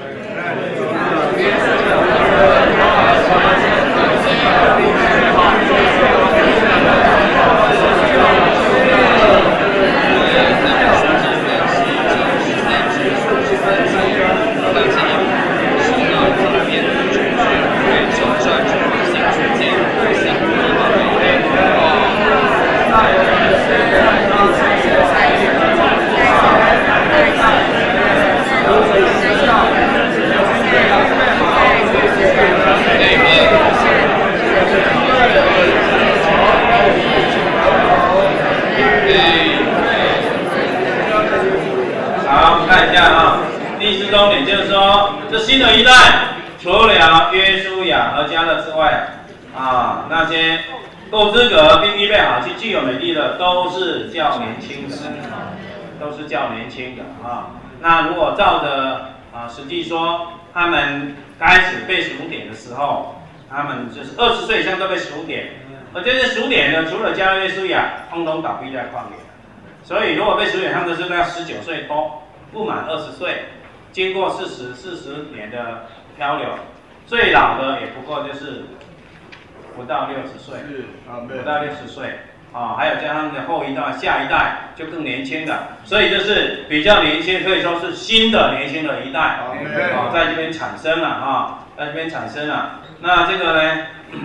第4重点就是说，这新的一代，除了约书亚和迦勒之外，那些够资格并预备好去具有美丽的，都是较年轻的，都是较年轻的那如果照着实际说，他们开始被数点的时候，他们就是20岁以上都被数点，而这些数点呢，除了迦勒、约书亚，通通倒闭在旷野。所以如果被数点，他们都是在19岁多，不满20岁。经过40年的漂流，最老的也不过就是不到60岁，不到60岁还有加上的后一代、下一代就更年轻的，所以就是比较年轻，可以说是新的年轻的一代在这边产生了在这边产生了。那这个呢？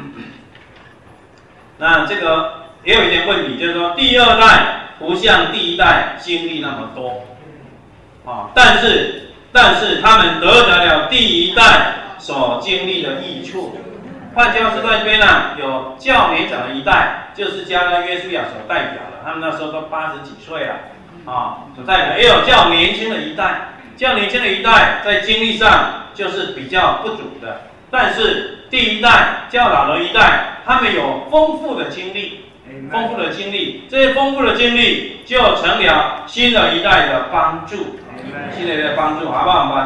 那这个也有一点问题，就是说第2代不像第1代经历那么多但是他们得了第1代所经历的益处。换句话说，在这边有较年长的一代，就是迦勒、约书亚所代表的，他们那时候都80几岁了所代表；也有较年轻的一代，较年轻的一代在经历上就是比较不足的。但是第1代较老的一代，他们有丰富的经历，这些丰富的经历就成了新的一代的帮助。新的一代帮助，好不好？我们把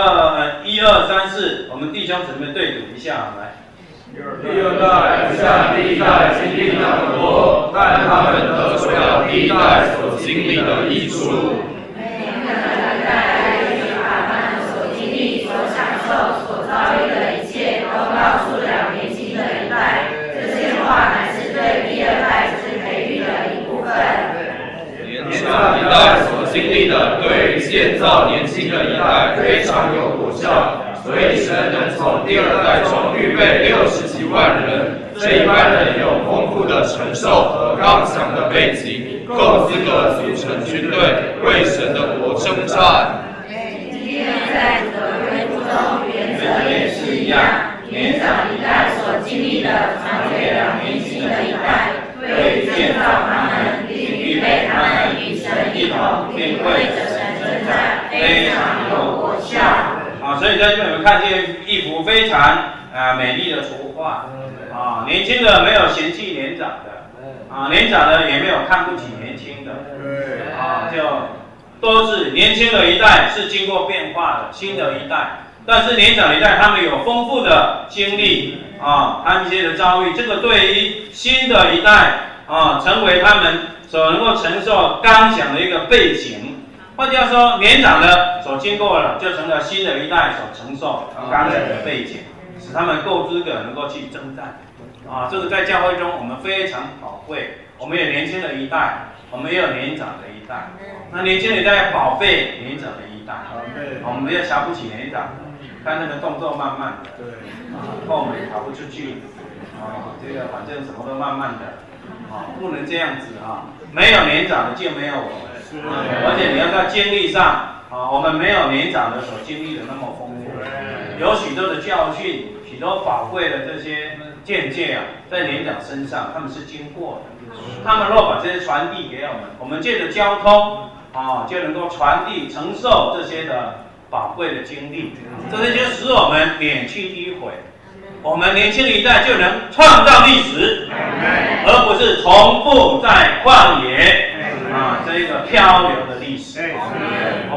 1、2、3、4，我们弟兄姊妹对读一下，来。 第2代不像第1代经历那么多，但他们得着了第1代所经历的益处。 每个代把他们所经历、所享受、所遭遇的一切，都告诉了年轻的一代。这些话乃是对第2代之培育的一部分。 年长一代所经历的，对于建造年轻的一代非常有果效，所以神能从第2代中预备60几万人。这一般人有丰富的承受和刚强的背景，够资格组成军队，为神的国征战。 今天在主的恢复中，原则也是一样。年长一代所经历的，传给了年轻的一代，对于建造他们，并预备他们与神一同，并为着神征战，非常有果效。 所以在这边我们看见一幅非常美丽的图画年轻的没有嫌弃年长的年长的也没有看不起年轻的就都是年轻的一代是经过变化的新的一代，但是年长一代他们有丰富的经历他们一些的遭遇，这个对于新的一代成为他们所能够承受刚强的一个背景。换句话说，年长的所经过了，就成了新的一代所承受刚强的背景，使他们够资格能够去征战这个在教会中我们非常宝贵。我们有年轻的一代，我们也有年长的一代。那年轻的一代宝贝年长的一代，我们不要瞧不起年长的，看那个动作慢慢的，后门跑不出去这个反正什么都慢慢的不能这样子没有年长的就没有我们。而且你要在经历上我们没有年长的所经历的那么丰富，有许多的教训，许多宝贵的这些见解在年长身上他们是经过的。他们若把这些传递给我们，我们借着交通就能够传递承受这些的宝贵的经历，这些就使我们免去迂回，我们年轻的一代就能创造历史，而不是重复在旷野这一个漂流的历史。我们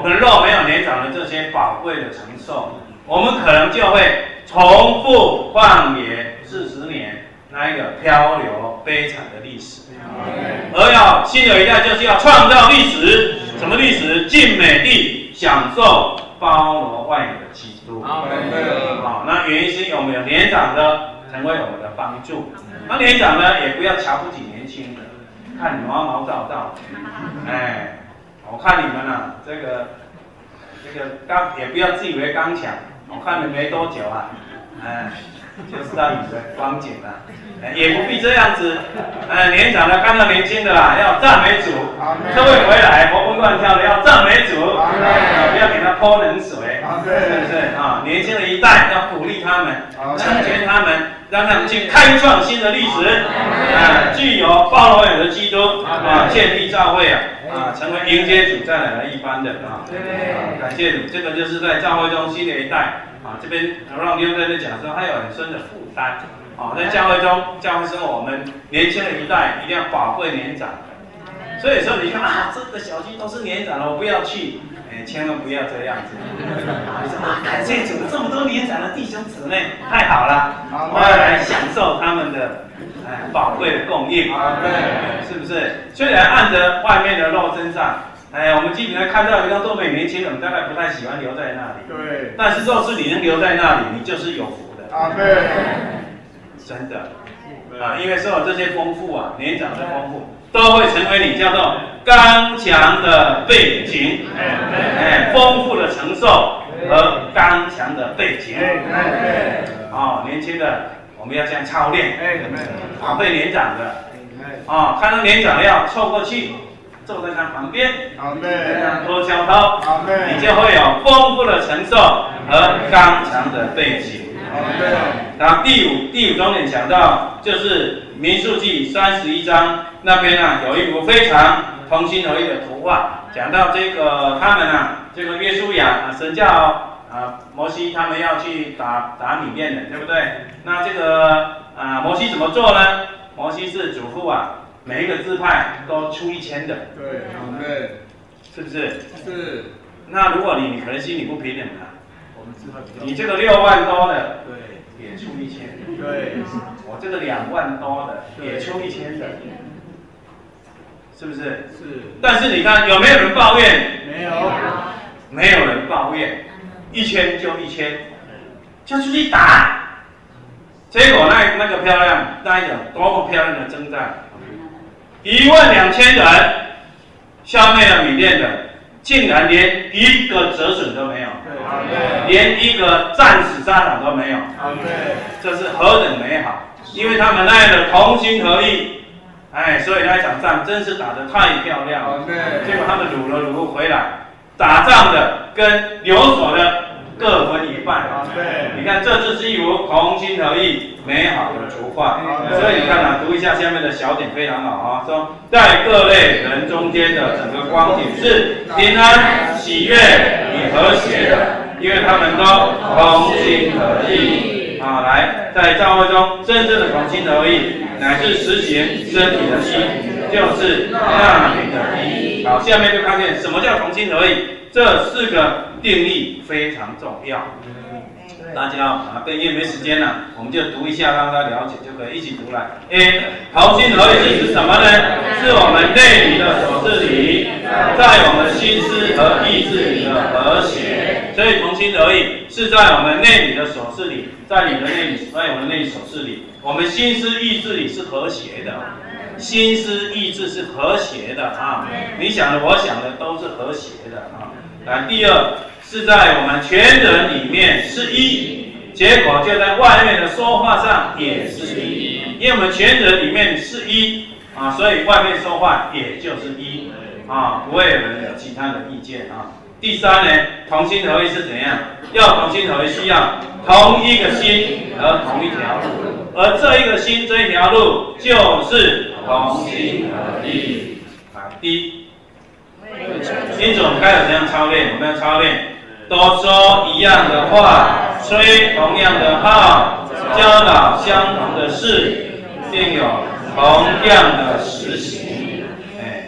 可能若没有年长的这些宝贵的承受，我们可能就会重复旷野40年那一个漂流悲惨的历史。而要新的一代就是要创造历史，什么历史？尽美地享受包罗万有的基督。好，那原因是因为我们有年长的成为我们的帮助。那年长呢，也不要瞧不起年轻的，看你们毛毛躁躁，哎，我看你们啊，这个刚也不要自以为刚强，我看你没多久啊，哎，就知道你的光景了。也不必这样子，年长的看到年轻的啦，要赞美主，各位回来活蹦乱跳的要赞美主，不要给他泼冷水，是不是啊？年轻的一代要鼓励他们，成全他们，让他们去开创新的历史，具有包罗有的基督建立教会成为迎接主再来的一般人感谢主，这个就是在教会中新的一代这边让弟兄在这讲说，他有很深的负担。在教会中，教会生活，我们年轻的一代一定要宝贵年长的。所以说，你看这个小区都是年长的，我不要去，千万不要这样子。感谢主，这么多年长的弟兄姊妹，太好了，我要来享受他们的宝贵的供应，是不是？虽然按着外面的肉身上，我们基本上看到一个多美年轻人，大概不太喜欢留在那里。对。但是若是你能留在那里，你就是有福的。真的因为所有这些丰富年长的丰富，都会成为你叫做刚强的背景，丰富的承受和刚强的背景。年轻的我们要这样操练，宝贝年长的看到年长的要凑过去，坐在他旁边，多交头，你就会有丰富的承受和刚强的背景。然后第五重点讲到，就是民数记31章那边有一幅非常同心合意的图画，讲到这个他们这个约书亚神叫摩西他们要去打米甸人，对不对？那这个摩西怎么做呢？摩西是嘱咐每一个支派都出1000的，对，是不是？是。那如果你可能心里不平衡你这个6万多的，对，也出1000，对，我这个2万多的也出1000的，是不是？是。但是你看有没有人抱怨？没有，没有人抱怨，1000就1000，就出去打。结果那个漂亮，那一种多么漂亮的征战，12000人消灭了米甸人。竟然连一个折损都没有，连一个战死沙场都没有，这是何等美好！因为他们那样的同心合意，所以那一场仗真是打得太漂亮了。结果他们掳回来，打仗的跟留守的各分一半。你看，这就是一幅同心合意美好的图画。所以你看读一下下面的小点非常好说在各类人中间的整个光景是平安、喜悦与和谐的，因为他们都同心合意。来，在教会中真正的同心合意，乃是实行身体的一，就是那灵的一。好，下面就看见什么叫同心合意，这4个定义非常重要。大家因为没时间了，我们就读一下，让大家了解就可以一起读来。同心合意是指什么呢？是我们内里的所治理，在我们心思和意志里的和谐。所以同心合意是在我们内里的所治理，在你的内里，在我们内里所治理，我们心思意志里是和谐的。心思意志是和谐的你想的我想的都是和谐的来，第二是在我们全人里面是一，结果就在外面的说话上也是一，因为我们全人里面是一所以外面说话也就是一不会有人有其他的意见第三呢，同心合意是怎样？要同心合意是要同一个心和同一条路，而这一个心这一条路就是同心合意。第一，因此我们该有怎样操练？我们要操练都说一样的话，吹同样的号，教导相同的事，并有同样的实行。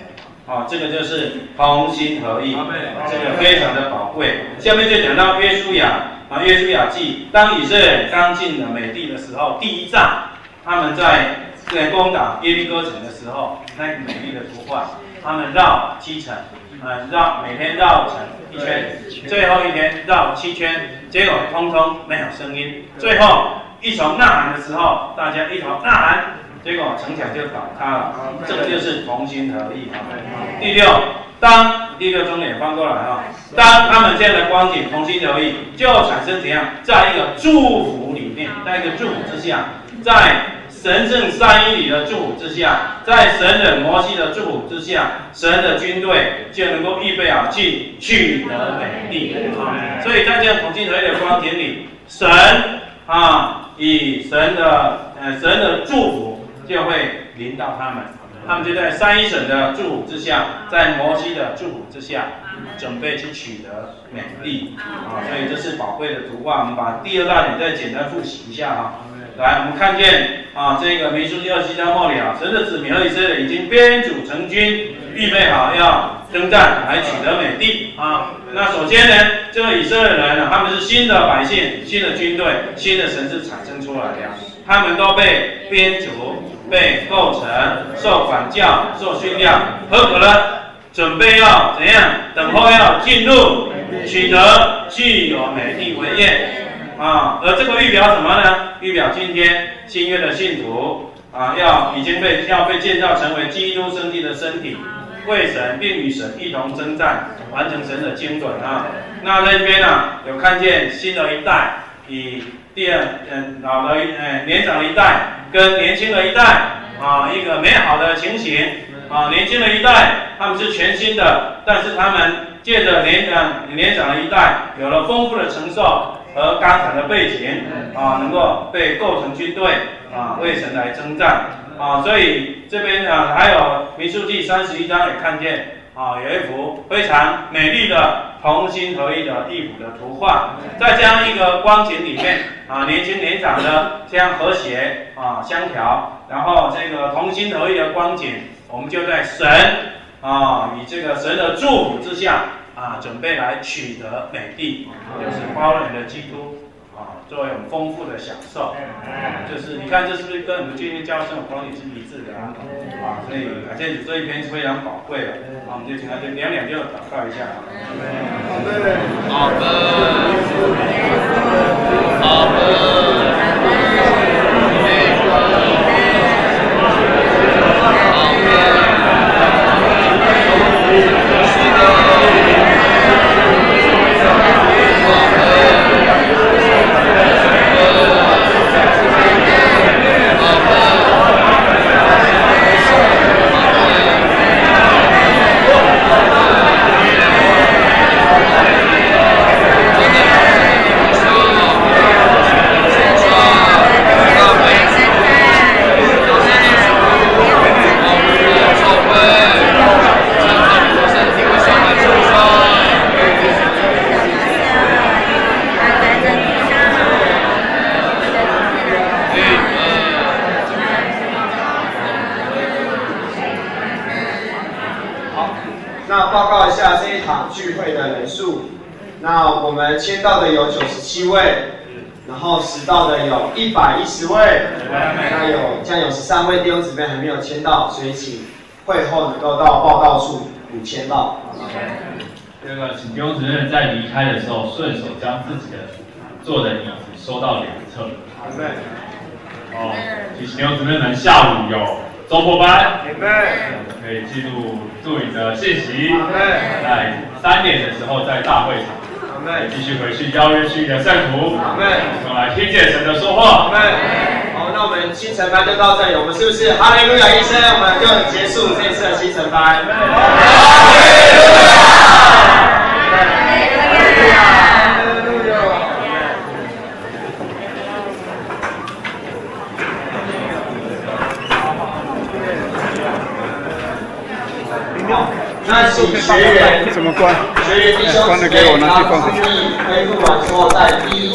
这个就是同心合意，这个非常的宝贵。下面就讲到约书亚约书亚记，当以色列人刚进了美地的时候，第一仗，他们在攻打耶利哥城的时候，那个美丽的图画，他们绕7城，每天绕城1圈，最后一天绕7圈，结果通通没有声音，最后一同呐喊的时候，大家一同呐喊，结果城墙就倒塌了，这个就是同心合意。第六重点翻过来当他们这样的光景同心合意，就产生怎样，在一个祝福里面，在一个祝福之下，在神圣三一里的祝福之下，在神人摩西的祝福之下，神的军队就能够预备好去取得美地。所以在这样同心合意的光景里，神以神的祝福就会临到他们。他们就在三一神的祝福之下，在摩西的祝福之下，准备去取得美地。所以这是宝贵的图画。我们把第2大点再简单复习一下来，我们看见这个民数记27章末了，神的子民和以色列人已经编组成军，预备好要征战来取得美地那首先呢，这个以色列人他们是新的百姓、新的军队、新的神是产生出来的，他们都被编组、被构成、受管教、受训练，合格了，准备要怎样？等候要进入，取得具有美地为业。而这个预表什么呢？预表今天新约的信徒要被建造成为基督身体的身体，为神并与神一同征战，完成神的经纶那在这边有看见新的一代以年长的一代跟年轻的一代一个美好的情形年轻的一代他们是全新的，但是他们借着年长的一代有了丰富的承受和刚强的背景能够被构成军队为神来征战所以这边还有民数记31章也看见有一幅非常美丽的同心合意的一幅的图画，在这样一个光景里面年轻年长的这样和谐相调，然后这个同心合意的光景，我们就在神以这个神的祝福之下准备来取得美地，就是包容的基督作为我们丰富的享受就是你看这是不是跟我们今天教生的光景是一致的所以感谢主，这一篇是非常宝贵的我们就请他就两就祷告一下那我们签到的有97位，然后实到的有110位，那将有13位弟兄姊妹还没有签到，所以请会后能够到报到处补签到。 第二个，请弟兄姊妹在离开的时候，顺手将自己的坐的椅子收到两侧。提醒弟兄姊妹们，下午有周末班，可以记录录影的信息，在3点的时候在大会场。继续回去邀约区的圣徒，用来听见神的说话。 好，那我们新城班就到这里，我们是不是哈利路亚一声，我们就结束这次的新城班？哈利路亚！那请学员怎么关？学员弟兄姊妹，把注意恢复完之后，在第1